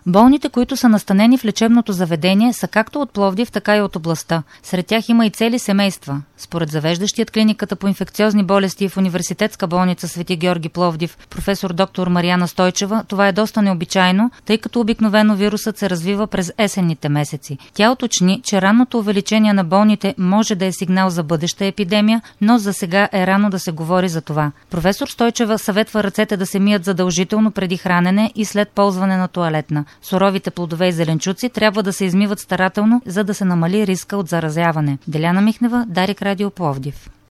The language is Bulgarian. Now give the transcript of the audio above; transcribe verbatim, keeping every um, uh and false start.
Болните, които са настанени в лечебното заведение, са както от Пловдив, така и от областта. Сред тях има и цели семейства. Според завеждащият клиниката по инфекциозни болести в Университетска болница Свети Георги Пловдив, професор доктор Мариана Стойчева, това е доста необичайно, тъй като обикновено вирусът се развива през есенните месеци. Тя уточни, че ранното увеличение на болните може да е сигнал за бъдеща епидемия, но за сега е рано да се говори за това. Професор Стойчева съветва ръцете да се мият задължително преди хранене и след ползване на тоалетна. Суровите плодове и зеленчуци трябва да се измиват старателно, за да се намали риска от заразяване. Деляна Михнева, Дарик Радио Пловдив.